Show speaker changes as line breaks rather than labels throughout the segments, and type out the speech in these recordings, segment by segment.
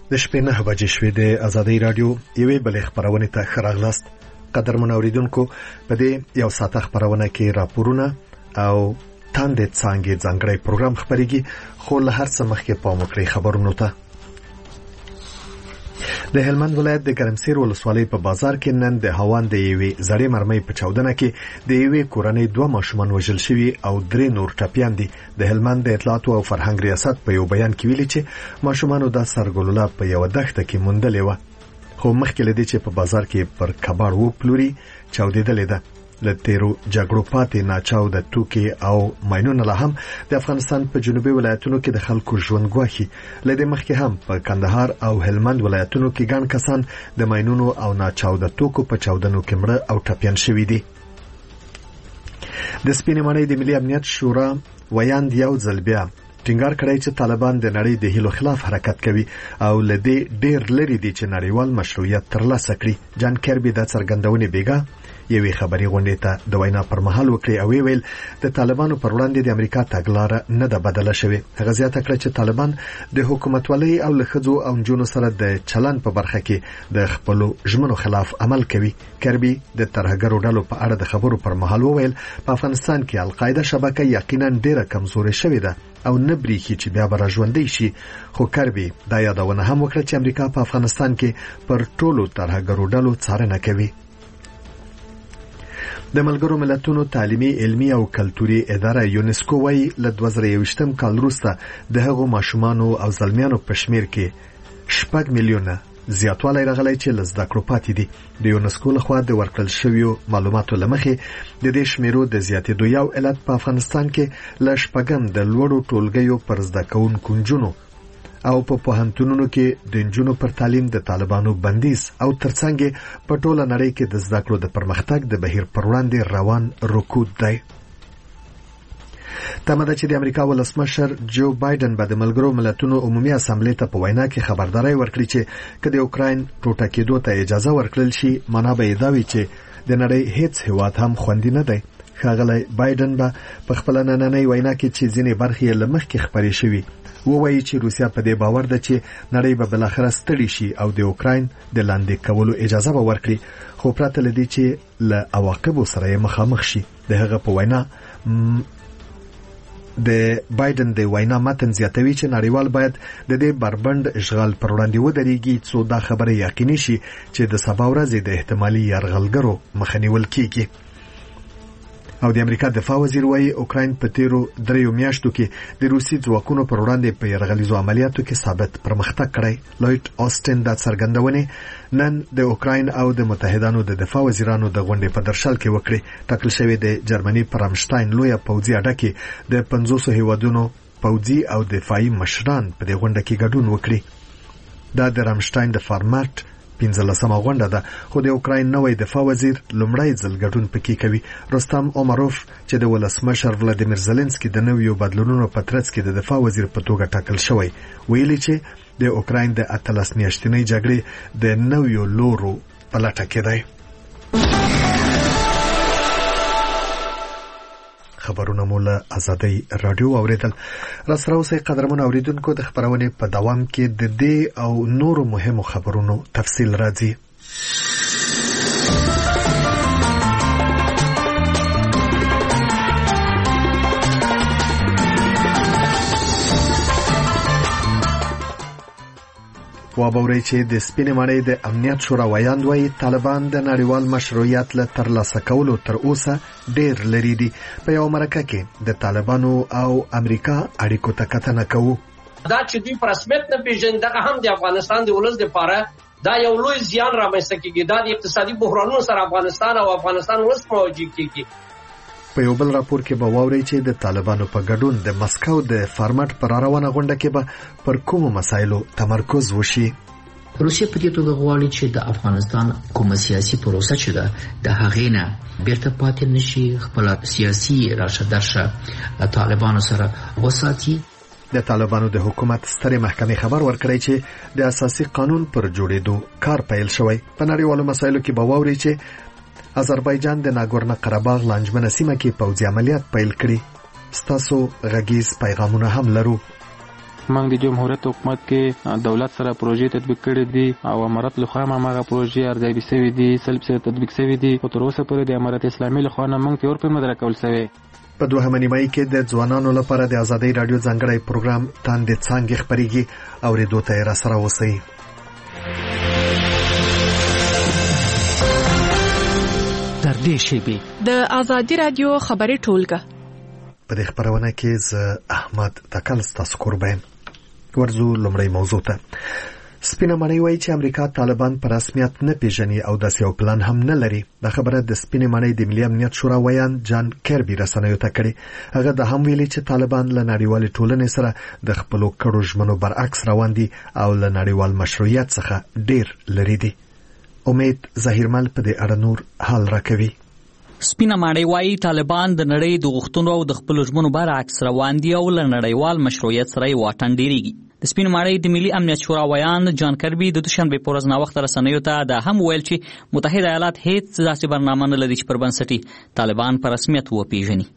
د شپې 9 بجې شوې د ازادۍ رادیو یوې بلې خبرونه ته ښه راغلاست. قدرمن اوریدونکو، په دې یو ساعته خبرونه کې راپورونه او تاندې څنګه ځانګړی پروګرام خبريږي، خو له هر څه مخکې پام وکړئ خبرونو ته. د هلمند ولایت د ګرمسیر ولسوالۍ په بازار کې نن د هوان د یوې زړې مرمۍ په چاودنه کې د یوې کورنۍ 2 ماشومان وژل شوي او 3 نور ټپیان دي. د هلمند د اطلاعات او فرهنګ ریاست په یو بیان کې ویلي چې ماشومانو د سرګلوله په یو دښته کې موندلې و، خو مخکې لدی چې په بازار کې پر کباړ و پلوري چاودېدلې ده. له تیرو جګړو پاتې ناچاو د توکي او ماینونو له هم د افغانستان په جنوبي ولایتونو کې د خلکو ژوند ګواښي. لدې مخکې هم په کندهار او هلمند ولایتونو کې ګڼ کسان د ماینونو او ناچاو د توکو په چاودنو کې مړه او ټپیان شوي دي. د سپینې ماڼۍ د ملي امنیت شورا ویاند یو ځل بیا ټینګار کړی چې طالبان د نړۍ د هیلو خلاف حرکت کوي او لدې ډېر لري دي چې نړیوال مشروعیت ترلاسه کړي. جان کیربي د څرګندونې بیګا یوې خبري غونډې ته د وینا پر مهال وکړي او ویل د طالبانو پر وړاندې د امریکا تګلاره نه ده بدله شوې. هغه زیاته کړه چې طالبان د حکومتولۍ او لخذو او جنونو سره د چلن په برخه کې د خپل ژمنو خلاف عمل کوي. کیربي د ترهګرو ډلو په اړه د خبرو پر مهال وویل په افغانستان کې القاعده شبکه یقینا ډیره کمزورې شوې ده او نه بریښي چې بیا به راژوندۍ شي. خو کیربي دا یادونه هم وکړه چې امریکا په افغانستان کې پر ټولو ترهګرو ډلو څارنه کوي. د ملګرو ملتونو تعلیمي، علمي او کلتوري اداره یونسکو وايي له 2021 کال وروسته د هغو ماشومانو او زلمیانو په شمیر کې 6 میلیونه زیاتوالی راغلی چې له زده کړو پاتې دي. د یونسکو لخوا د ورکړل شویو معلوماتو له مخې د دې شمیرو د زیاتېدو یو علت په افغانستان کې له شپږم د لوړو ټولګیو پر زده کوونکو نجونو او په پوهنتونونو کې د نجونو پر تعلیم د طالبانو بندیز او ترڅنګ په ټوله نړۍ کې د زده کړو د پرمختګ د بهیر پر وړاندې روان رکود دی. تمه ده چې د امریکا ولسمشر جو بایدن به د ملګرو ملتونو عمومي اسامبلې ته په وینا کې خبرداري ورکړي چې که د اوکراین ټوټه کېدو ته اجازه ورکړل شي، معنا به دا وي چې د نړۍ هیڅ هیواد هم خوندي نه دی. ښاغلی بایدن به په خپل نننۍ وینا کې چې ځینې برخې یې له مخکې خپرې شوي ووایي چې روسیا په دې باور ده چې نړۍ به بلاخره ستړي شي او د اوکراین د لاندې کولو اجازه به ورکړي، خو پرته له دې چې له عواقبو سره یې مخامخ شي. د هغه په وینا د بایدن د وینا متن زیاتوي چې نړیوال باید د دې بربند اشغال پر وړاندې ودرېږي څو دا خبره یقیني شي چې د سبا ورځې د احتمالي یرغلګرو مخه نیول کیږي. او د امریکا دفاع وزیر وايي اوکراین په تیرو 3 میاشتو کې د روسي ځواکونو پر وړاندې په یرغلیزو عملیاتو کې ثابت پرمختګ کړی. لوید آستن د څرګندونې نن د اوکراین او د متحدانو د دفاع وزیرانو د غونډې په درشل کې وکړي. ټاکل شوی د جرمني پر رامشتاین لویه پوځي اډه کې د 500 هیوادونو پوځي او دفاعي مشران په دې غونډه کې ګډون وکړي. دا د رامشتاین د فارمټ 15مه غونډه ده، خو د اوکراین نوی دفاع وزیر لومړی ځل ګډون پکې کوي. رستم اومروف چې د ولسمشر ولادیمیر زيلنسکي د نویو بدلونونو په ترڅ کې د دفاع وزیر په توګه ټاکل شوی، ویلي چې د اوکراین د 18 میاشتنۍ جګړې د نویو لورو په لټه کې دی. خبرونه مولا ازادۍ رادیو اوریدل. راسره اوسئ قدرمن اوریدونکو، د خبرونې په دوام کې د دې او نورو مهمو خبرونو تفصیل راځي. وابوري چې د سپینې ماڼۍ د امنیت شورا ویاند وايي طالبان د نړیوال مشروعیت له ترلاسه کولو تر اوسه ډېر لري دي. په یو مرکه کې د طالبانو او امریکا اړیکو ته کتنه کوو.
دا چې دوی په رسمیت نه پیژني دغه هم د افغانستان د ولس لپاره دا یو لوی زیان رامنځته کیږي. دا د اقتصادي بحرانونو سره افغانستان او افغانستان ولس مواجه کیږي.
په یو بل راپور کې به واوري چې د طالبانو په ګډون د مسکو د فارمټ پر روانه غونډه کې به پر کومو مسایلو تمرکز وشي.
روسیه په دې توګه غواړي چې د افغانستان کومه سیاسي پروسه چې ده د هغې نه بیرته پاتې نشي، خپل سیاسي راشه درشه طالبانو سره وساتي.
د طالبانو د حکومت سترې محکمې خبر ورکړی چې د اساسي قانون پر جوړېدو کار پیل شوی. په نړیوالو مسایلو کې به واوري چې آذربایجان د ناګورنو قرهباغ لانجمنه سیمه کې پوځي عملیات پیل کړي. ستاسو غږیز پیغامونه هم لرو.
موږ د جمهوریت حکومت کې دولت سره پروژې تطبیق کړې دي او امارت لخوا هغه پروژې ارزیابي شوې دي سلب سره تطبیق شوې دي او تر اوسه پورې د امارت اسلامي لخوا نه موږ تور په مدرک کول شوی.
په دوهمه نیمایي کې د ځوانانو لپاره د ازادۍ رادیو ځانګړی پروګرام تاندې څانګې خپرېږي او ریډیو ته یې راسره اوسئ.
در دې شیبې
د ازادۍ رادیو خبري ټولګه
په دې خبرونه کې ز احمد تکل ستاسو قربان. ورزو لومړی موضوع ته. سپینه ماڼۍ وایي چې امریکا طالبان په رسمیت نه پیژني او داسې یو پلان هم نه لري. دا خبره د سپینې ماڼۍ د ملي امنیت شورا ویان جان کربي رسنیو ته کړې. هغه د هم ویلي چې طالبان له نړیوال ټولنې سره د خپلو کړو ژمنو برعکس روان دي او له نړیوال مشروعیت څخه ډیر لري دي. امید ظاهرمل په دې اړه نور حال راکوي.
سپینه ماڼۍ وایي طالبان د نړۍ د غوښتنو او د خپلو ژمنو برعکس روان دي او له نړیوال مشروعیت سره یې واټن ډیریږي. د سپینې ماڼۍ د ملي امنیت شورا ویان جان کربي د دوشنبې په ورځ ناوخته رسنیو ته دا هم ویل چې متحده ایالات هیڅ داسې برنامه نه لري چې پر بنسټ طالبان په رسمیت وپیژني.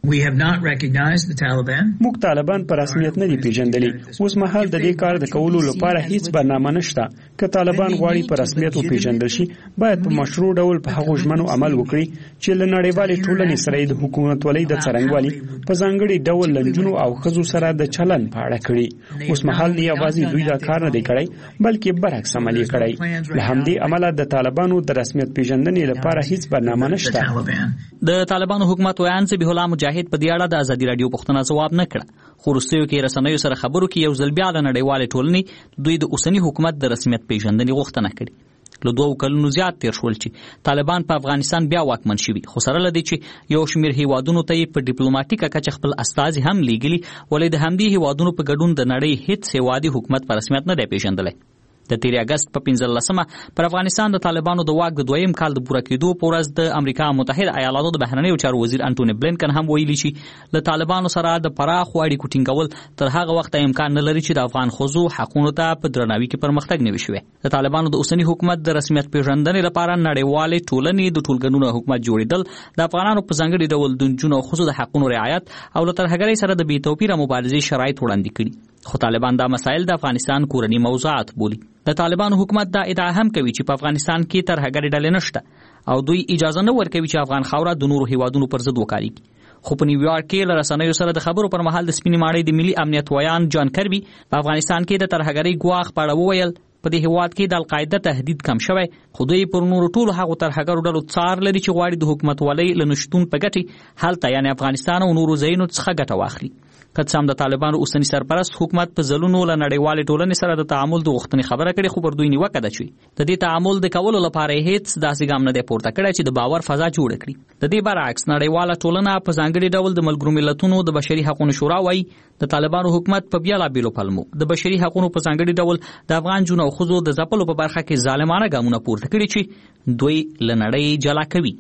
موږ طالبان په رسمیت نه دي پیژندلي. اوس مهال د دې کار د کولو لپاره هیڅ برنامه نشته. که طالبان غواړي په رسمیت وپیژندل شي باید په مشروع ډول په هغو ژمنو عمل وکړي چې له نړیوالې ټولنې سره د حکومتولۍ د څرنګوالي په ځانګړي ډول لنجونو او ښځو سره د چلن په اړه کړي. اوس مهال یوازې دوی دا کار نه دی کړی بلکې برعکس عمل یې کړی. له همدې امله د طالبانو د رسمیت پیژندنې لپاره هیڅ برنامه نشته.
د طالبانو حکومت ویان ذبیح الله مجاهد په دې اړه د ازادي رادیو پوښتنه ځواب نه کړه. خو وروستیو کې رسنیو سره خبرو کې یو ځل بیا له نړیوالې ټولنې دوی د اوسني حکومت د رسمیت پیژندنې غوښتنه کړې. له 2 کلونو زیات تیر شول چې طالبان په افغانستان بیا واکمن شوي، خو سره له دې چې یو شمېر هیوادونو ته یې په ډیپلوماټیکه کچه خپل استازي هم لیږلي، ولې د همدې هیوادونو په ګډون د نړۍ هیڅ هیوادي حکومت په رسمیت نه دی پیژندلی. د 13 اگست په 15مه پر افغانستان د طالبانو د واک د دویم کال د پوره کېدو په ورځ د امریکا متحده ایالاتو د بهرنیو چارو وزیر انټونی بلینکن هم ویلي چې له طالبانو سره د پراخو اړیکو ټینګول تر هغه وخته امکان نه لري چې د افغان ښځو حقونو ته په درناوي کې پرمختګ نه وي شوی. د طالبانو د اوسني حکومت د رسمیت پیژندنې لپاره نړیوالې ټولنې د ټولګنونو حکومت جوړېدل، د افغانانو په ځانګړي ډول د نجونو او ښځو د حقونو رعایت او له ترهګرۍ سره د بې توپیره مبارزې شرایط وړاندې کړي. خو طالبان دا مسایل د افغانستان کورني موضوعات بولي. د طالبانو حکومت دا ادعا هم کوي چې په افغانستان کې ترهګرې ډلې نشته او دوی اجازه نه ورکوي چې افغان خاوره د نورو هیوادونو پر ضد وکاریږي. خو په نیویارک کې له رسنیو سره د خبرو پر مهال د سپینې ماڼۍ د ملي امنیت ویان جان کربي په افغانستان کې د ترهګرۍ ګواښ په اړه وویل په دې هیواد کې د القاعده تهدید کم شوی، خو دوی پر نورو ټولو هغو ترهګرو ډلو څار لري چې غواړي د حکومتولۍ له نشتون په ګټې هلته یعنې افغانستان او نورو ځایونو څخه ګټه واخلي. که څه هم د طالبانو اوسني سرپرست حکومت په ځلونو له نړیوالې ټولنې سره د تعامل د غوښتنې خبره کړې، خو پر دوی نیوکه ده چې د دې تعامل د کولو لپاره هیڅ داسې ګام نه دی پورته کړی چې د باور فضا جوړه کړي. د دې برعکس نړیواله ټولنه په ځانګړي ډول د ملګرو ملتونو د بشري حقوقو شورا وایي د طالبانو حکومت په بیلابیلو پلمو د بشري حقوقو په ځانګړي ډول د افغان جنو او ښځو د ځپلو په برخه کې ظالمانه ګامونه پورته کړي چې دوی له نړۍ جلا کوي.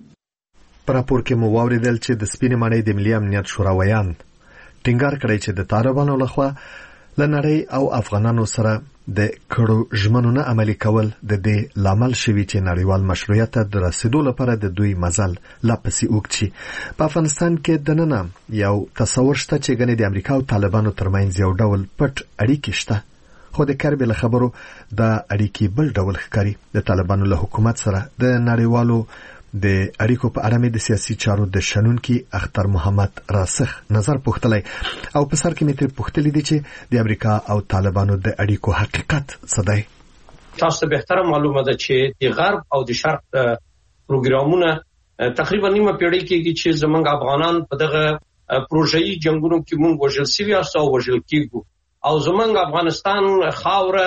په راپور کې مو واوریدل چې د سپینې ماڼۍ د ملي امنیت شورا ویان ټینګار کړی چې د طالبانو لخوا له نړۍ او افغانانو سره د کړو ژمنو نه عملي کول د دې لامل شوي چې نړیوال مشروعیت ته د رسیدو لپاره د دوی مزل لا پسې اوږد شي. په افغانستان کې دننه یو تصور شته چې ګنې د امریکا او طالبانو ترمنځ یو ډول پټ اړیکې شته، خو د کربي له خبرو دا اړیکې بل ډول ښکاري. د طالبانو له حکومت سره د نړیوالو د اړیکو په اړه مې د سیاسي چارو د شنونکي اختر محمد راسخ نظر پوښتلی او په سر کې مې ترې پوښتلي دي چې د امریکا او طالبانو د اړیکو حقیقت څه دی.
تاسو ته بهتره معلومه ده چې د غرب او د شرق پروګرامونه تقریبا نیمه پیړۍ کې چې زمونږ افغانان په دغه پروژایي جنگونو کې مونږ وژل سوي او وژل کېږو او زمونږ افغانستان خاوره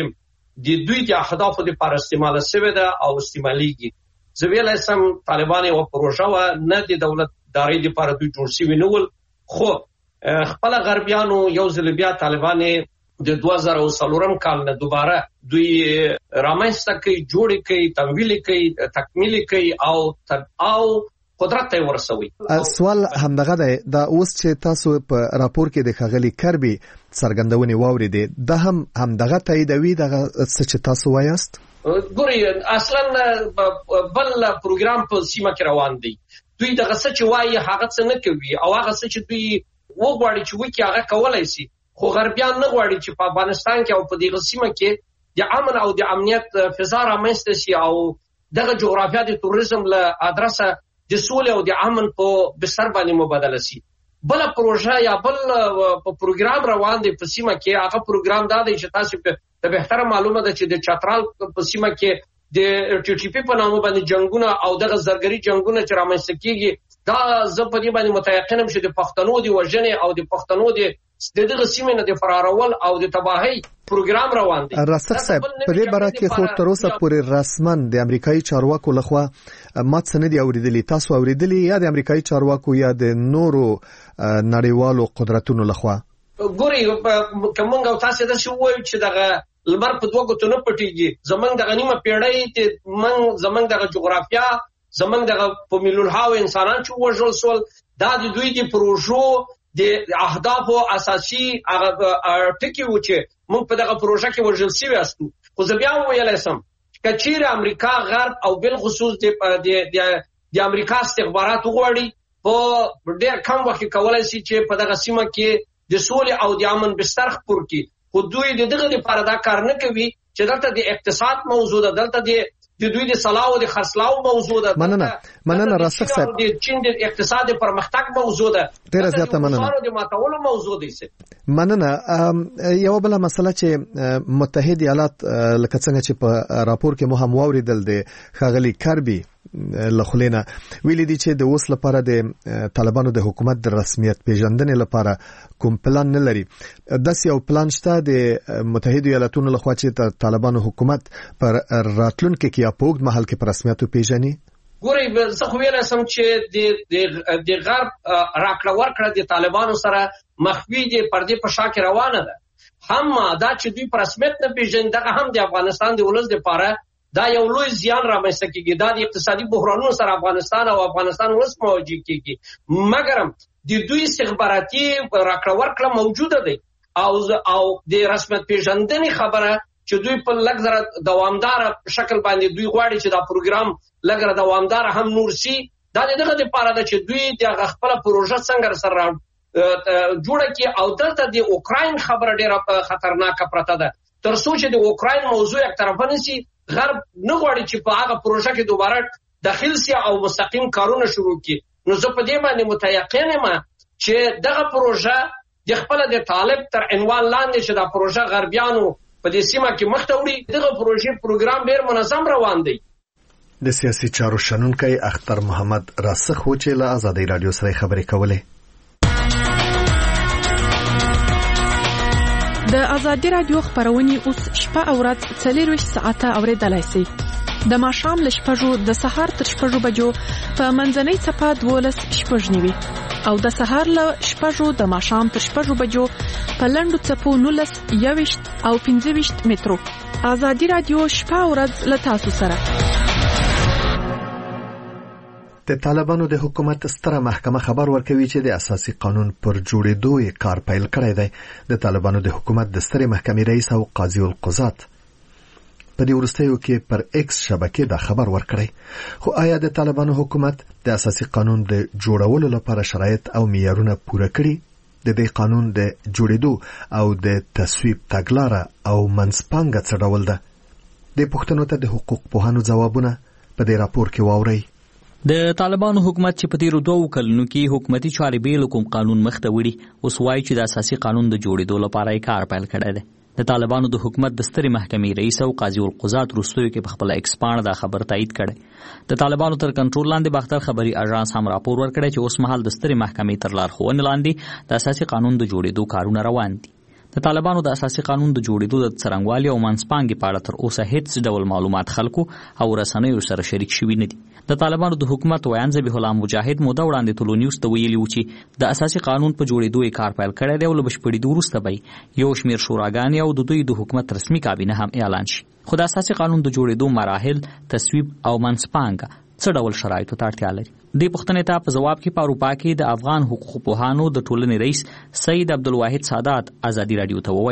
د دوی د اهدافو لپاره استعمال شوې ده او استعمالېږي. زه ویلای سم طالبان یو پروژه و نه د دولت داري لپاره دوی جوړ شوي نه ول، خو خپل غربیانو یو ځل بیا طالبان د 2004 کال نه دوباره دوی رامنځته کوي، جوړ کوي، تمویل کوي، تکمیل کوي او قدرت ته ورسوي.
سوال همدغه دی، دا اوس چې تاسو په راپور کې د ښاغلي کربي څرګندونې واورېدې دا هم همدغه تاییدوي دغه څه چې تاسو وایاست؟
ګوري اصلا بل پروګرام په سیمه کې روان دی. دوی دغه څه چې وایي هغه څه نه کوي او هغه څه چې دوی وګوري چې وکی هغه کولای شي، خو غربیان نه غواړي چې په افغانستان کې او په دغه سیمه کې د امن او د امنیت فضا رامنځته شي او دغه جغرافیا د توریزم له ادرسه د سولې او د امن په بستر باندې مبادله شي. بل پروژه یا بل پروګرام روان دی په سیمه کې. هغه پروګرام دا دی چې تاسو ته بهتره معلومه ده چې د چترال په سیمه کې د ټي ټي پی په نامه باندې جنگونه او دغه زرګري جنگونه چې رامنځته کیږي، دا زه په دې باندې متيقن یم چې د پښتنو د وژنې او د پښتنو د دغه سیمې نه د فرارول او د تباهي پروګرام روان دی.
راسخ صاحب په دې باره کې خو تر اوسه پورې رسمن د امریکایي چارواکو لخوا مات څه نه دی اوریدلی. تاسو اوریدلی یا د امریکایي چارواکو یا د نورو نړیوالو قدرتونو لخوا؟
ګوري کومنګ او تاسو دا شو وایي چې دغه لمر په دوه ګوتو نه پټيږي. زمنګ د غنیمه پیړۍ زمنګ د جغرافیا زمنګ د په ملیون هاو انسانان چې وژل سول، دا د دوی د پروژو د اهداف او اساسي ټکی و چې موږ په دغه پروژه کې وژل شوی یاستو. خو زه بیا ویلای سم چې چیرې امریکا غرب او بل خصوص د امریکا استخبارات وغواړي په ډېر کم وخت کې کولای شي چې په دغه سیمه کې د سولې او د امن بستر خپور کړي. خو دوی دغه لپاره دا کار نه کوي چې دلته د اقتصاد موضوع ده، دلته د دوی د صلاح او د خرڅلاو موضوع ده،
مننه راسخ صاحب
د چین د اقتصاد پرمختګ موضوع ده،
ډیره زیاته مننه
د ماتولو موضوع دي.
مننه. یو بل مسله چې متحده ایالات لکه څنګه چې په راپور کې مو هم واوریدل د خاغلی کربي لخلینا ویلي دي چې د اوس لپاره د طالبانو د حکومت د رسمیت پیژندنې لپاره کوم پلان نه لري. داس یو پلان شته د متحده ایالاتونو لخوا چې طالبانو حکومت پر راتلونکو کې په وګړي محل کې پر رسمیت پیژني؟
ګوري زه خو ویل سم چې د غرب راکړه ورکړه د طالبانو سره مخفي د پردې په شا کې روانه ده. هم دا چې دوی پر رسمیت نه پیژني، دغه هم د افغانستان د ولس لپاره دا یو لوی زیان رامنځته کیږي. دا د اقتصادي بحرانونو سره افغانستان او افغانستان ولس مواجه کیږي. مګر د دوی استخباراتي راکړه ورکړه موجوده ده او د رسمیت پیژندنې خبره چې دوی په لږ دوامدار شکل باندې دوی غواړي چې دا پروګرام لږ دوامدار هم نور سي. دا دغه لپاره ده چې دوی د خپل پروژه څنګه سره جوړه کی او دلته د اوکراین خبره ډیره خطرناکه پرته ده. تر څو چې د اوکراین موضوع یک طرف نشي، غرب نه غواړي چې په هغه پروژه کې دوباره داخل سي او مستقیم کارونه شروع کړي. نو زه په دې باندې متيقن یم چې دغه پروژه د خپل د طالب تر عنوان لاندې چې دا پروژه غربیانو په دې سیمه کې مخته وړي. دغه پروژې پروګرام ډیر منظم روان دی.
د سیاسي چارو شنونکي اختر محمد راسخ و چې له آزادۍ رادیو سره خبرې کولې.
د آزادۍ رادیو خبرونه اوس شپه او ورځ 24 ساعته اوریدلای شئ. د ماښام له 6 د سهار تر 6 بجو په منځنۍ صفه 12 شپږ نیوي او د سهار له 6 د ماښام تر 6 بجو په لنډو صفو 19 21 او 25 مترو. آزادۍ رادیو شپه او ورځ له تاسو سره.
د طالبانو د حکومت ستره محکمه خبر ورکوي چې د اساسي قانون پر جوړېدو یې کار پیل کړی دی. د طالبانو د حکومت د سترې محکمې رئیس او قاضي القضات په دې وروستیو کې پر ایکس شبکې دا خبر ورکړی. خو آیا د طالبانو حکومت د اساسي قانون د جوړولو لپاره شرایط او معیارونه پوره کړي؟ د دې قانون د جوړېدو او د تصویب تګلاره او منځپانګه څه ډول ده؟ د پوښتنو ته د حقوق پوهانو ځوابونه په دې راپور کې واورئ.
د طالبانو حکومت چې په تیرو 2 کلونو کې حکومتي چارې بیل کوم قانون مخته وړي، اوس وایي چې د اساسي قانون د جوړېدو لپاره یې کار پیل کړی دی. د طالبانو د حکومت د سترې محکمې رئیس او قاضي القضات وروستیو کې په خپل ایکس پاڼه دا خبر تایید کړی. د طالبانو تر کنټرول لاندې باختر خبري اژانس هم راپور ورکړی چې اوس مهال د سترې محکمې تر لارښوونې لاندې د اساسي قانون د جوړېدو کارونه روان دي. د طالبانو د اساسي قانون د جوړېدو د څرنګوالي او منځپانګې په اړه تر اوسه هیڅ ډول معلومات خلکو او رسنیو سره شریک شوي نه دي. د طالبانو د حکومت ویان ذبیح الله مجاهد موده وړاندې ټولو نیوز ته ویلي و چې د اساسي قانون په جوړېدو یې کار پیل کړی دی او له بشپړېدو وروسته به یو شمېر شوراګانې او د دوی د حکومت رسمي کابینه هم اعلان شي. خو د اساسي قانون د جوړېدو مراحل، تصویب او منځپانګه څه ډول شرایطو ته اړتیا لري؟ دې پوښتنې ته په ځواب کې په اروپا کې د افغان حقوقو پوهانو د ټولنې رئیس سید عبدالواحد سادات آزادي رادیو ته وویل: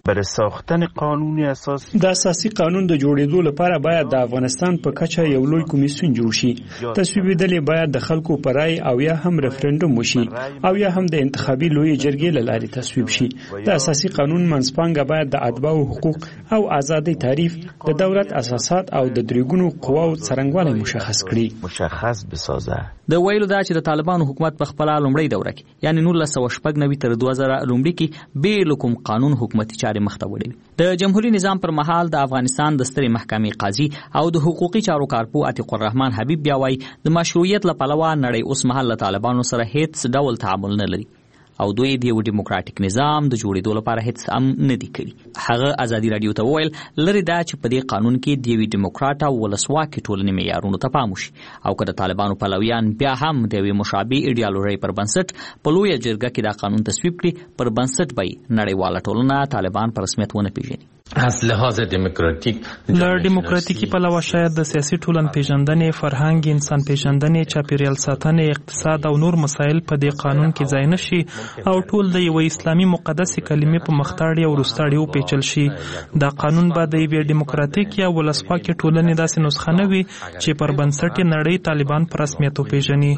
برای ساختن قانون اساسی.
د اساسي قانون د جوړېدو لپاره باید د افغانستان په کچه یو لوی کمیسیون جوړ شي. تصویبېدل باید د خلکو پر رای او یا هم ریفرندوم وشي او یا هم د انتخابي لوی جرګې له لارې تصویب شي. د اساسي قانون منځپانګه باید د اتباعو حقوق او ازادۍ تعریف، د دولت اساسات او د درېګونو قواو څرنګوالی مشخص کړي.
مشخص بسازه.
د ویلو دا چې د طالبانو حکومت په خپل لومړی دوره کې یعنی 1996 تر 2000 لومړي کې به کوم قانون حکومتي چارې مخ ته وړي. د جمهوریت نظام پر مهال د افغانستان د سترې محکمې قاضي او د حقوقي چارو کارپو عتیق الرحمن حبیب بیا وایي د مشروعیت لپاره نړۍ اوس مهال له طالبانو سره هیڅ ډول تعامل نه لري او دوی د یو ډیموکراټیک نظام د جوړېدو لپاره هیڅ هم نه دي کړي. هغه ازادي رادیو ته وویل لري دا چې په دې قانون کې د یوې ډیموکراټ او ولسواکي ټولنې معیارونو ته پام وشي او که د طالبانو پلویان بیا هم د یوې مشابه ایډیالوژۍ پر بنسټ په لویه جرګه کې دا قانون تصویب کړي پر بنسټ به نړیواله ټولنه طالبان په رسمیت ونه پیژني.
از لحاظ دموکراتیک له ډیموکراتیکي پلوه شاید د سیاسي ټولن پیژندنې، فرهنګ، انسان پیژندنې، چاپیریال ساتنې، اقتصاد او نور مسایل په دې قانون کې ځای نشي او ټول د یو اسلامي مقدسې کلمې په مختاړي او وروستاړي وپیچل شي. دا قانون به د یوې ډیموکراتیک یا ولسواکي ټولنې داسې نسخه نه وي چې پر بنسټ نړۍ طالبان په رسمیت وپیژني.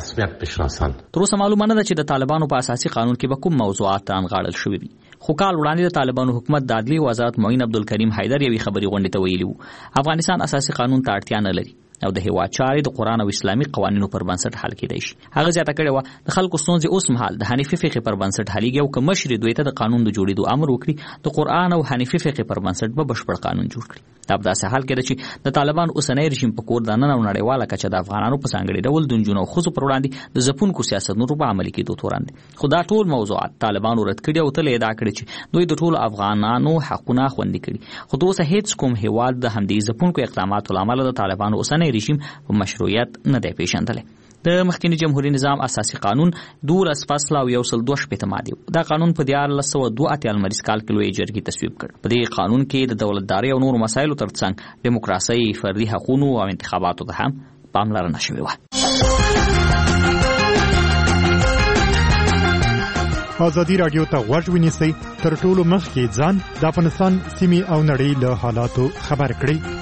تر اوسه معلومه نه ده چې د طالبانو په اساسي قانون کې به کوم موضوعات رانغاړل شوي وي. خو کال وړاندې د طالبانو حکومت د عدلي وزارت معین عبدالکریم حیدر یوې خبري غونډې ته ویلي وو افغانستان اساسي قانون ته اړتیا نه لري او د هیواد چارې د قرآن او اسلامي قوانینو پر بنسټ حل کېدای شي. هغه زیاته کړې وه د خلکو ستونزې اوس مهال د حنیفي فقې پر بنسټ حلېږي او که مشرې دوی ته د قانون د جوړېدو امر وکړي د قرآن او حنیفي فقې پر بنسټ به بشپړ قانون جوړ کړي. دا په داسې حال کې ده چې د طالبان اوسنی رژیم په کور دننه او نړیواله کچه د افغانانو په ځانګړي ډول د نجونو او ښځو پر وړاندې د ځپونکو سیاستونو په عملي کېدو تورن دي. خو دا ټول موضوعات طالبانو رد کړي او تل ادعا کړې چې دوی د ټولو افغانانو حقونه خوندي کړي. خو د اوسه هیڅ کوم هیواد د همدې ځپونکو اقداماتو له امله د طالبانو اوسنی رژیم په مشروعیت نه دی پیژندلی. د مخکینی جمهوریت نظام اساسي قانون 12 فصل او 102 ماده دا قانون په 1982 لمریز کال کې لوی جرګې تصویب کړ. په دې قانون کې د دولتداري او نورو مسایلو ترڅنګ دیموکراسي، فردي حقوقو او انتخاباتو ته هم پاملرنه شوې وه.
ازادي رادیو ته غوږ ونیسئ، تر ټولو مخکې ځان د افغانستان سیمې او نړۍ له حالاتو خبر کړئ.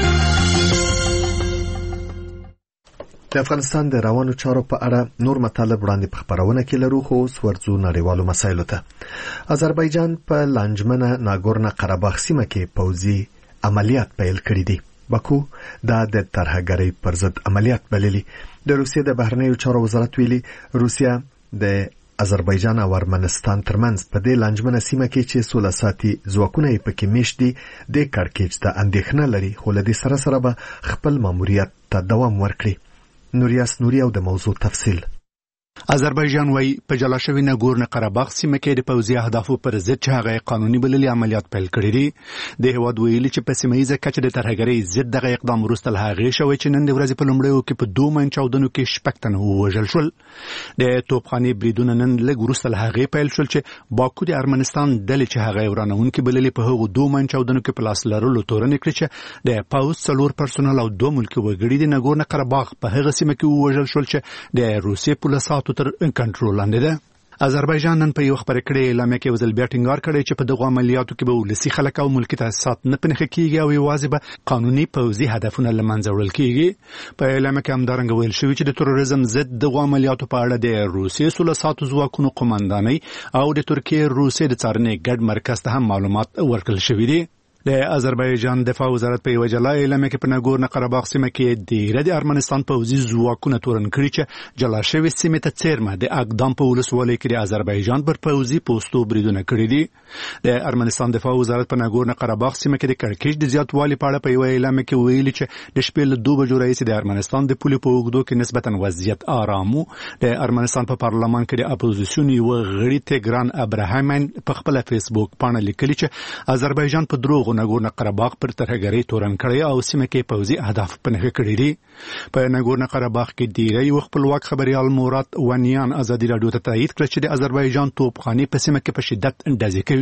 د افغانستان د روانو چارو په اړه نور مطالب وړاندې په خبرونه کې لرو، خو ورځو نړیوالو مسایلو ته. آذربایجان په لانجمنه ناګورنو قرهباغ سیمه کې پوځي عملیات پیل کړي دي. باکو دا د ترهګرۍ پر ضد عملیات بللي. د روسیې د بهرنیو چارو وزارت ویلي روسیا د آذربایجان او ارمنستان ترمنځ په دې لانجمنه سیمه کې چې سوله ساتي ځواکونه یې پکې میشت دي د کړکېچ ته اندېښنه لري، خو له دې سره به خپل ماموریت ته دوام ورکړي. نوریاس نوري او د موضوع تفصیل.
آذربایجان وايي په جلا شوی ناګورنو قرهباغ سیمه کې د پوځي اهدافو پر ضد چې هغه قانوني بللي عملیات پیل کړي دي. د هیواد ویلي چې په سیمه ییزه کچه د ترهګرۍ ضد دغه اقدام وروسته له هغې شوی چې نن د ورځې په لومړیو کې په 2 مین چاودنو کې 6 تنه ووژل شول. د توپخانې بریدونه نن لږ وروسته له هغې پیل شول چې باکو د ارمنستان ډلې چې هغه ورانونکي بللي په هغو 2 مین چاودنو کې په لاس لرلو تورنې کړې چې د پوځ 4 پرسونل او 2 ملکي وګړي د ناګورنو قرهباغ په هغه سیمه کې ووژل شول چې د روسیې پولیسو تر کنټرول لاندې ده. آذربایجان نن په یو خبرې کړې اعلامیه کې وزل بیا ټینګار کړی چې په دغه عملیاتو کې به ولسي خلک او ملکي تاسیسات نه پنهخ کیږي او یوازې به قانوني پوځي هدفونه له منځه وړل کیږي. په اعلامیه کې همدارنګه ویل شوی چې د تروریزم ضد دغه عملیاتو په اړه د روسیې سوله ساتو ځواکونو قومندانۍ او د ترکیې روسیې د څارنې ګډ مرکز ته هم معلومات ورکړل شوي دي. د آذربایجان دفاع وزارت په یو جلا اعلامیه کې په ناګورنو قرهباغ سیمه کې د ارمنستان پوځي ځواکونه تورن کړي چې جلا شوی سیمه ته څیرمه د اقدام په ولسوالۍ کې د آذربایجان پر پوځي پوسټو بریدونه کړي دي. د ارمنستان دفاع وزارت په ناګورنو قرهباغ سیمه کې د کړکېچ د زیاتوالي په اړه په یو اعلامیه کې ویلي چې د شپې له 2 بجو راځي د ارمنستان د پولې په اوږدو کې نسبتا وضعیت آرامو. د ارمنستان په پارلمان کې د اپوزیسیون یو غړي تګران ابراهیمن په خپل فیسبوک باندې لیکلي چې آذربایجان په دروغ ناګورنو قرهباغ پر ترهګرۍ تورن کړی او سیمه کې پوځي اهداف پنهخ کړي دي. په ناګورنو قرهباغ کې د یو خپلواک خبريال مراد ونیان ازادي رادیو ته تایید کړ چې د آذربایجان توپخانې په سیمه کې په شدت اندازې کوي.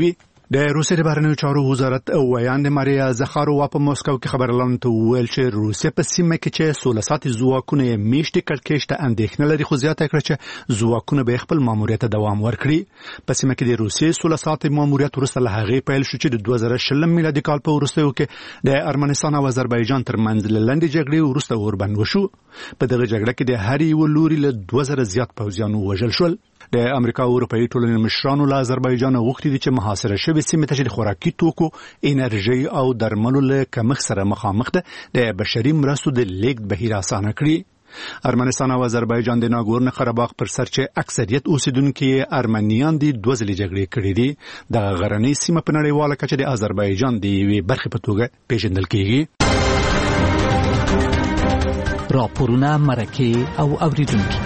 د روسیې د بهرنیو چارو وزارت ویاند ماریا زخارووا په مسکو کې خبرلاندو ته وویل چې روسیه په سیمه کې چې 16 ساعتي ځواکونه میشتي کړکېچ ته اندېښنه لري، خو زیاته کړه چې ځواکونه به خپل ماموریت ته دوام ورکړي. په سیمه کې د روسیې 16 ساعتي ماموریت وروسته له هغې پیل شو چې د 2020 میلادي کال په وروستیو کې د ارمنستان او آذربایجان ترمنځ لنډې جګړې وروسته اوربند وشو. په دغه جګړه کې د هر یو لوري له 2000 زیات پوځیانو وژل شول. د امریکا او اروپאי ټولنې مشرانو له آذربایجان غوښتي دي چې محاصره شوې سیمې ته چې د خوراکي توکو، انرژي او درملو له کمښت سره مخامخ ده، د بشري مرستو د لیږد بهیر اسانه کړي. ارمنستان او آذربایجان د ناګورنو قرهباغ پر سر چې اکثریت اوسیدونکو ارمنیان دي 2 ځلې جګړې کړې دي. د غرنۍ سیمه په نړیواله کچه د آذربایجان د یوې برخې په توګه پیژندل کیږي.
راپورونه مرکه او اوریدونکو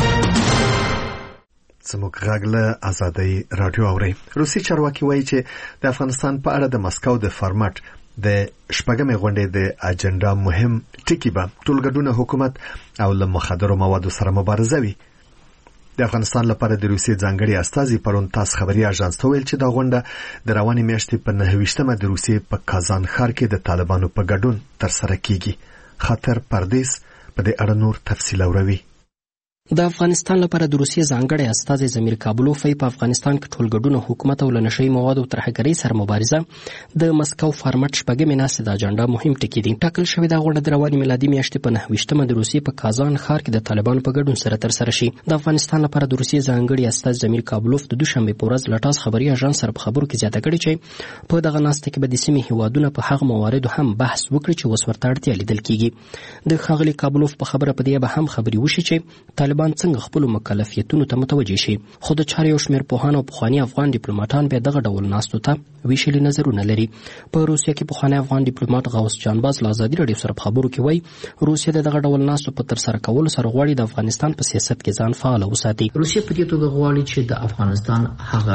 زموږ غږ له آزادۍ رادیو اوري. روسي چارواکي وایي چې د افغانستان په اړه د مسکو د فارمټ د شپږمې غونډې د اجنډا مهم ټکي به ټولګډونه حکومت او له مخدرو موادو سره مبارزه وي. د افغانستان لپاره د روسي ځانګړي استازي پرون تاس خبري اژانس ته ویل چې دا غونډه د روانې میاشتې په 29مه د روسي په کازان ښار کې د طالبانو په ګډون تر سره کیږي. خاطر پردیس په دې اړه نور تفصیل اوري.
د افغانستان لپاره د روسیې ځانګړی استازی زمیر کابلوف په افغانستان کې ټولګډونه حکومت او لنشي موادو ترهګرۍ سره مبارزه د مسکو فارمټ شپږمې ناستې د اجنډا مهم ټکي دي. ټاکل شوې د غونډه د روانې میلادي میاشتې په 29مه د روسیې په کازان ښار کې د طالبانو په ګډون سره تر سره شي. د افغانستان لپاره د روسیې ځانګړي استازی زمیر کابلوف د دوشنبه په ورځ لټاس خبري اژانس سره په خبرو کې زیاته کړې چې په دغه ناستې کې به د سیمې هیوادونو په هغه مواردو هم بحث وکړي چې اوس ورته اړتیا لیدل کیږي. د ښاغلي کابلوف په خبره په دې به هم خبري وشي چې طالبان څنګه خپل مکلفیتونو ته متوجه شي. خو د چارې یو شمېر پوهان او پخواني افغان ډیپلوماټان بیا دغه ډول ناستو ته ویشلي نظرونه لري. په روسیه کې پخوانی افغان ډیپلوماټ غوث جانباز له ازادي راډیو سره په خبرو کې وایي روسیه د دغه ډول ناستو په ترسره کولو سره غواړي د افغانستان په سیاست کې ځان فعال وساتي.
روسیه په دې توګه غواړي چې د افغانستان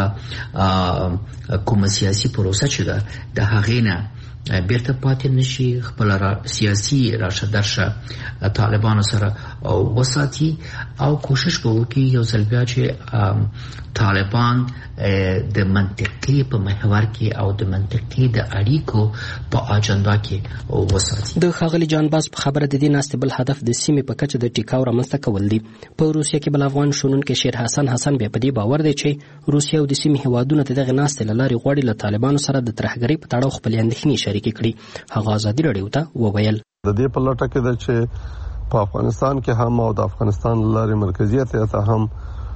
هغه کومه سیاسي پروسه چې ده د هغې نه بیرته پاتې نشي، خپل سیاسي راشه درشه طالبانو سره وساتي او کوشش به وکړي یو ځل بیا چې طالبان د منطقي په محور کې او د منطقي د اړیکو په اجنډا کې وساتي.
د ښاغلي جانباز په خبره د دې ناستې بل هدف د سیمې په کچه د ټیکاو رامنځته کول دي. په روسیه کې بل افغان شنونکی شیر حسن بیا په دې باور دی چې روسیه او د سیمې هیوادونو ته دغه ناستې له لارې غواړي له طالبانو سره د ترهګرۍ په تړاو خپلې اندېښنې شریکې کړي. هغه ازادي راډیو ته وویل
د دې په لټه کې ده چې په افغانستان کې هم او د افغانستان لارې مرکزیت ته هم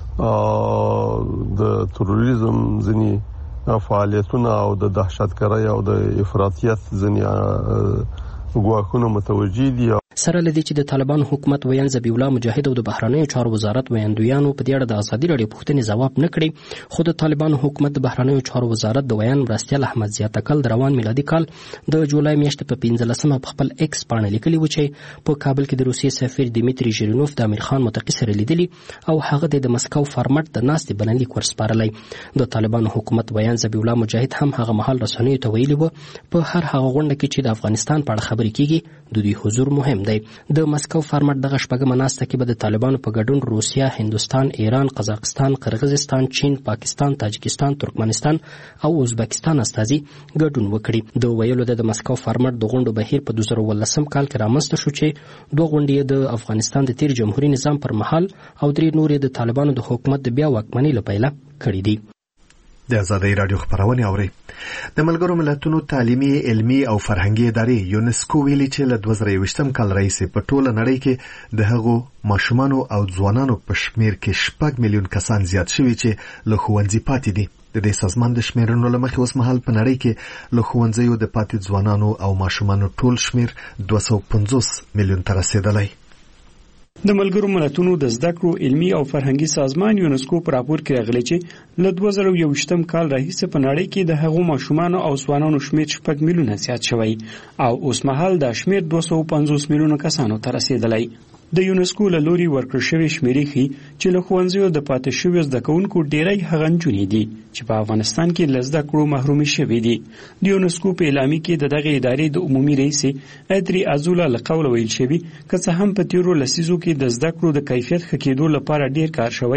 د تروریزم ځینې فعالیتونه او د دهشتګرۍ او د افراطیت ځینې ګواښونه متوجي دي.
سره لدی چې د طالبان حکومت ویان ذبیح الله مجاهد او د بهرنیو چارو وزارت ویاندویانو په دې اړه د ازادي راډیو پوښتنې ځواب نه کړي، خو د طالبان حکومت د بهرنیو چارو وزارت د ویان مرستیال احمد ضیاء تکل د روان میلادي کال د جولای میاشتې په 15مه په خپل ایکس باندې لیکلي و چې په کابل کې د روسیې سفیر دیمیتری ژیرینوف د امیر خان متقي سره لیدلی او هغه د مسکو فارمټ د ناستې بنلیک ورسپارلی. د طالبان حکومت ویان ذبیح الله مجاهد هم هغه مهال رسنیو ته ویلي و په هر هغه غونډه کې چې د افغانستان په اړه خبرې کیږي د دوی حضور مهم دی. د مسکو فارمټ دغه شپږمه ناسته کې به د طالبانو په ګډون روسیه، هندوستان، ایران، قزاقستان، قرغیزستان، چین، پاکستان، تاجکستان، ترکمنستان او ازبکستان استازي ګډون وکړي. د ویلو د مسکو فارمټ د غونډو بهیر په 2018 کال کې رامنځته شو چې دوه غونډې د افغانستان د تیر جمهوریت نظام پر مهال او درې نورې د طالبانو د حکومت د بیا واکمنۍ لپاره کړې دي.
د آزادۍ راډیو خبرونه اوري. د ملګرو ملتونو تعلیمي، علمي او فرهنګي ادارې یونسکو ویلي چې له 2020 کال راهیسې په ټوله نړۍ کې د هغو ماشومانو او ځوانانو په شمیر کې 6 میلیون کسان زیات شوي چې له ښوونځي پاتې دي. د دې سازمان د شمیرنو له مخې اوس مهال په نړۍ کې له ښوونځیو د پاتې ځوانانو او ماشومانو ټول شمیر 250 میلیون ته رسیدلی.
د ملګرو ملتونو د زده کړو علمي او فرهنګي سازمان یونسکو په راپور کې راغلی چې له 2021 کال راهیسې په نړۍ کې د هغو ماشومانو او ځوانانو شمیر 6 میلیونه زیات شوی او اوس مهال دا شمیر 250 میلیونه کسانو ته رسیدلی. د یونسکو له لوري ورکړل شوی شمیرې ښيي چې له ښوونځیو د پاتې شویو زده کوونکو ډیری هغه نجونې دي چې په افغانستان کې له زده کړو محرومې شوي دي. د یونسکو په اعلامیه کې د دغه ادارې د عمومي رئیس ادري ازولا له قوله ویل شوي که څه هم په تیرو لسیزو کې د زده کړو د کیفیت ښه کېدو لپاره ډیر کار شوی،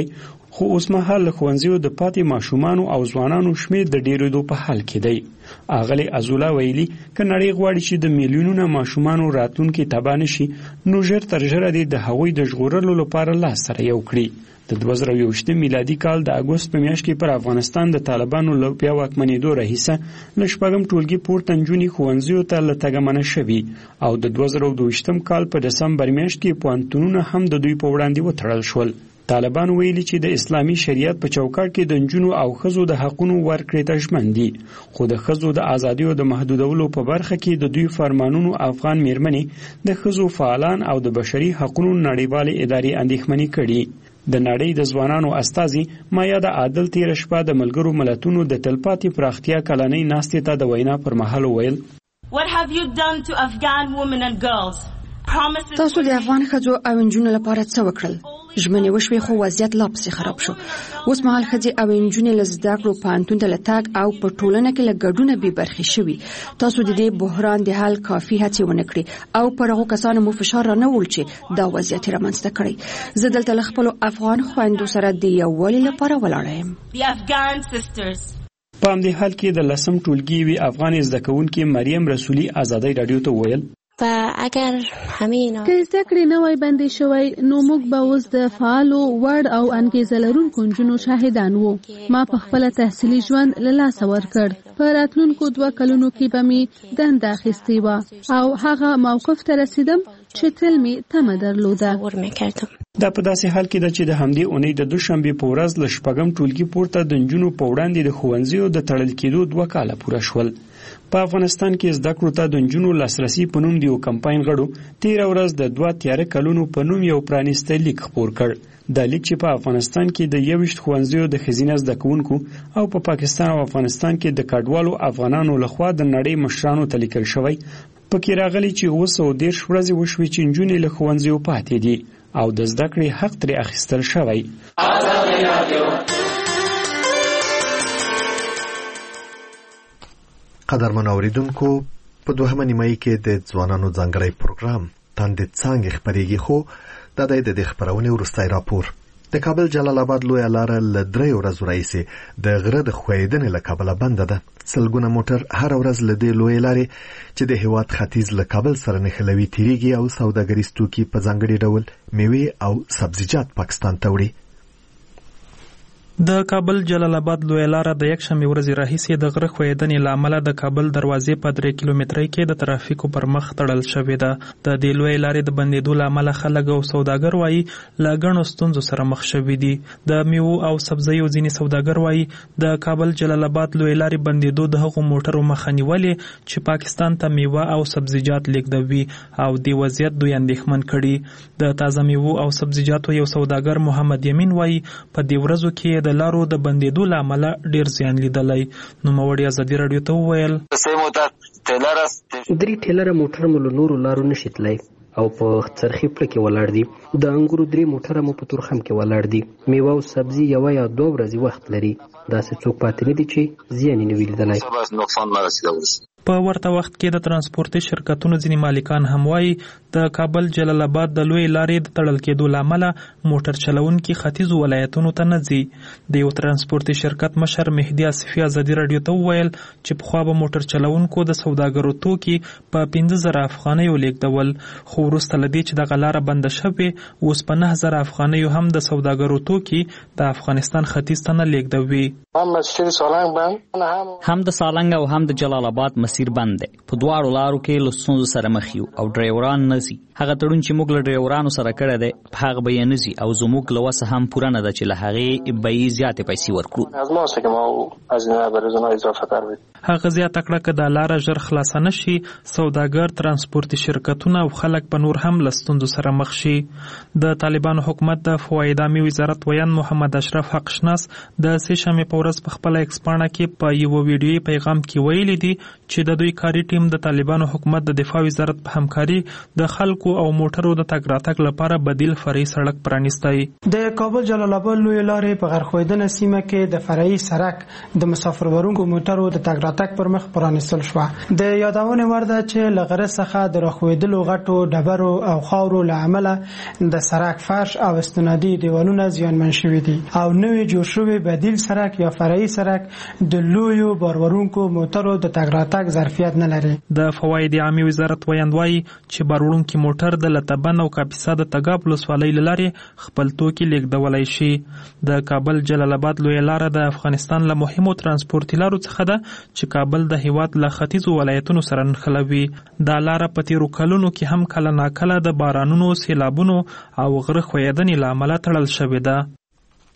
خو اوس مهال له ښوونځیو د پاتې ماشومانو او ځوانانو شمېر د ډېرېدو په حال کې دی. اغلې ازولا ویلي که نړۍ غواړي چې د میلیونونو ماشومانو راتلونکي تباه نشي نو ژر تر ژره دې د هغوی د ژغورلو لپاره لاس سره یو کړي. د 2021 میلادي کال د اګوست په میاشت کې پر افغانستان د طالبانو له بیا واکمنېدو راهیسه له شپږم ټولګي پورته نجونې ښوونځیو ته له تګه منع شوي او د 2022 کال په دسمبر میاشت کې پوهنتونونه هم د دوی په وړاندې وتړل شول. طالبان ویلي چې د اسلامي شریعت په چوکاټ کې د نجونو او ښځو د حقونو ورکړې ته ژمن دي، خو د ښځو د ازادیو د محدودولو په برخه کې د دوی فرمانونو افغان میرمنې د ښځو فعالان او د بشري حقونو نړیوالې ادارې اندېښمنې کړي. د نړۍ د ځوانانو استازي مایا د عادل تیر شپه د ملګرو ملتونو د تلپاتې پراختیا کلنۍ ناستې ته د وینا پر مهال ویل
What have you done to Afghan women and girls?
تاسو د افغان ښځو او نجونو لپاره څه وکړل؟ ژمنې وشوې خو وضعیت لا پسې خراب شو. اوس مهال ښځې او نجونې له زده کړو پوهنتون ته له تګ او په ټولنه کې له ګډونه بې برخې شوي. تاسو د دې بحران د حل کافي هڅې ونه کړې او پر هغو کسانو مو فشار رانهول چې دا وضعیت رامنځته کړی. زه دلته له خپلو افغان خویندو سره د یووالي لپاره ولاړه یم.
په همدې حال کې د 10م ټولګي یوې افغان زده کوونکې مریم رسولي ازادۍ راډیو ته وویل
و اگر همه اینا
که زده کړې نه وای بندي شوی نو موږ به اوس د فعالو وړ او انګیزه لرونکو نجونو شاهدان وو. ما په خپله تحصیلي ژوند له لاسه ورکړ. په راتلونکو 2 کلونو کې به مې دنده اخیستې وه او هغه موقف ته رسیدم چې تل مې تمه درلوده.
دا په داسې حال کې ده چې د همدې اونۍ د دوشنبې په ورځ له 8م ټولګي پورته د نجونو په وړاندې د ښوونځیو د تړل کېدو 2 کاله پوره شول. په افغانستان کې زده کړو ته د نجونو لاسرسي په نوم د یو کمپاین غړو 13 ورځ د 2 تیاره کلونو په نوم یو پرانیستی لیک خپور کړ. دا لیک چې په افغانستان کې د 21 ښوونځیو د ښځینه زده کوونکو او په پاکستان او افغانستان کې د کډوالو افغانانو لخوا د نړۍ مشرانو ته لیکل شوی، پکې راغلی چې 213 ورځې وشوې چې نجونې له ښوونځیو پاتې دي او د زده کړې حق ترې اخیستل شوی.
قدرمن اوریدونکو، په 2مه نیمایي کې د ځوانانو ځانګړی پروګرام تاندې څانګې خپرېږي، خو دا د دې خپرونې وروستی راپور. د کابل جلال آباد لویه لاره له 3 ورځو راهیسې د غره د ښویېدنې له کبله بنده ده. سلګونه موټر هر ورځ له دې لویې لارې چې د هېواد ختیځ له کابل سره نښلوي تیریږي او سوداګریز توکي په ځانګړي ډول میوې او سبزیجات پاکستان ته وړي.
د کابل جلال آباد لویه لاره د یکشنبې ورځې راهیسې د غره ښویېدنې له امله د کابل دروازې په 3 کیلومترۍ کې د ترافیکو پر مخ تړل شوې ده. د دې لویې لارې د بندېدو له امله خلک او سوداګر وایي له ګڼو ستونزو سره مخ شوي دي. د میوو او سبزیو ځینې سوداګر وایي د کابل جلال آباد لویې لارې بندېدو د هغو موټرو مخه نیولې چې پاکستان ته میوه او سبزیجات لیږدوي او دې وضعیت دوی اندېښمن کړي. د تازه میوو او سبزیجاتو یو سوداګر محمد یمین وایي په دې ورځو کې د لارو د بندېدو له امله ډېر زیان لیدلی. نوموړي ازادي راډیو ته وویل
3 ټیلره موټر مو له نورو لارو نشي تللی او په څرخي پړه کې ولاړ دي. د انګورو 3 موټره مو په تورخم کې ولاړ دي. میوه او سبزي 1 یا 2 ورځې وخت لري. داسې څوک پاتې نه دي چې زیان یې نه وي لیدلی.
په ورته وخت کې د ترانسپورتي شرکتونو ځینې مالکان هم وایي د کابل جلال آباد د لوی لارې د تړل کېدو له امله موټر چلونکي ختیځو ولایتونو ته نه ځي. د یو ترانسپورتي شرکت مشر مهدي آصفي ازادي راډیو ته وویل چې پخوا به موټر چلونکو د سوداګرو توکي په 15,000 افغانیو لیږدول، خو وروسته له دې چې دغه لاره بنده شوې اوس په 9,000 افغانیو هم د سوداګرو توکي د افغانستان ختیځ ته نه لیږدوي.
هم د سالنګ او هم د جلال آباد مسیر بند دی. په دواړو لارو کې له ستونزو سره مخ یو او ډرایوران نه ځي. هغه تړون چې موږ له ډرایورانو سره کړی دی په هغه به یې نه ځي او زموږ له وسه هم پوره نه ده چې له هغې به یې زیاتې پیسې ورکړو.
هغه زیاته کړه که دا لاره ژر خلاصه نه شي سوداګر، ترانسپورتي شرکتونه او خلک به نور هم له ستونزو سره مخ شي. د طالبانو حکومت د فواید عامې وزارت ویان محمد اشرف حقشناس د سه شنبې په ورځ په خپله ایکس پاڼه کې په یو ویډیویي پیغام کې ویلي دي چې چې د دوی کاري ټیم د طالبانو حکومت د دفاع وزارت په همکاري د خلکو او موټرو د تګ راتګ لپاره بدیل فرعي سړک پرانیستی.
د کابل جلال آباد لوی لارې په غرخویدنه سیمه کې د فرعي سړک د مسافر وړونکو موټرو د تګ راتګ پر مخ پرانیستل شو. د یادونه ورده چې لغره څخه د راخویدلو غټو ډبرو او خاورو له امله د سړک فرش او استنادي دیوالونه زیانمن شوي دي او نوې جوړ شوی بدیل سړک یا فرعي سړک د لویو بارورونکو موټرو د تګ راتګ ظرفیت نه لري.
د فواید عامه وزارت وایي چې بارورونکي موټر د لتبن او کاپیسا د تګاب ولسوالۍ لارې خپل توکي لیږدولی شي. د کابل جلال آباد لوی لار د افغانستان له مهمو ترانسپورتي لارو څخه ده چې کابل د هیواد له ختیځو ولایتونو سره نښلوي. دا لار په تیرو کلونو کې هم کله ناکله د بارانونو، سیلابونو او غره ښویدنې له امله تړل شوې ده.